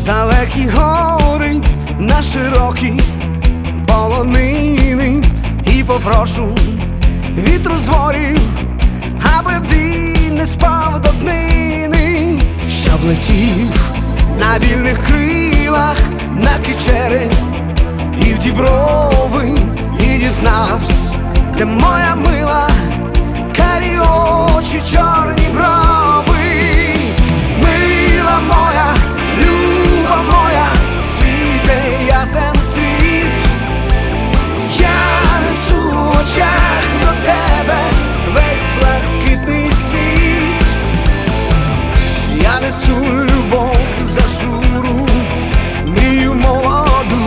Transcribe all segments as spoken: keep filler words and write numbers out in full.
далекі гори на широкі полонини, і попрошу вітру з ворів, аби він не спав до днини, щоб летів на вільних крилах на Кичери і в Діброви, і дізнавсь, де моя мила, карі очі, чорні брови. Мила моя, люба моя, світе ясен цвіт, я несу в очах до тебе весь блакитний світ. Я несу любов за журу, мрію молоду,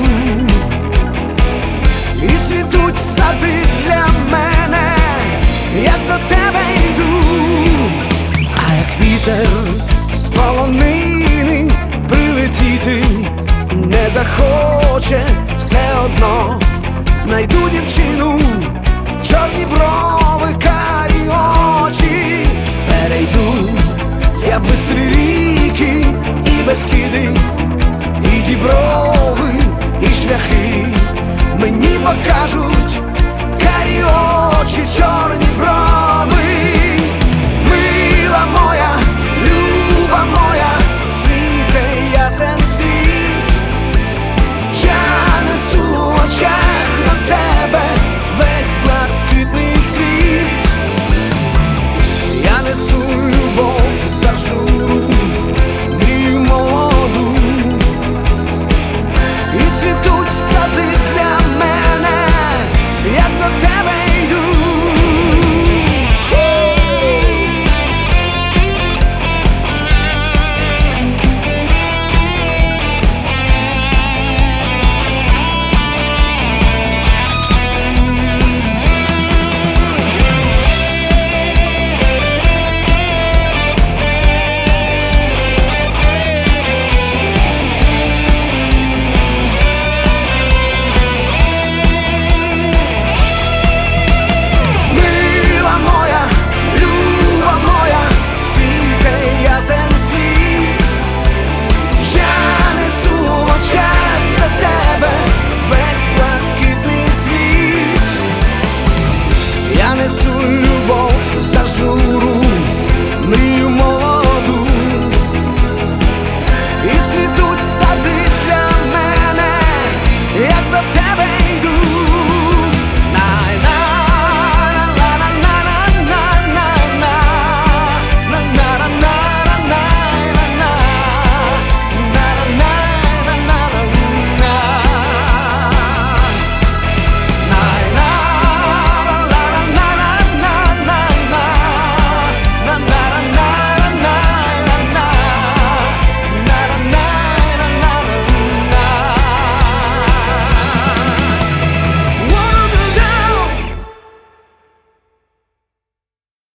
і цвітуть сади для мене, як до тебе йду. А як вітер з полонини прилетіти не захоче, все одно знайду дівчину, чорні брови, карі очі. Перейду я бистрі ріки,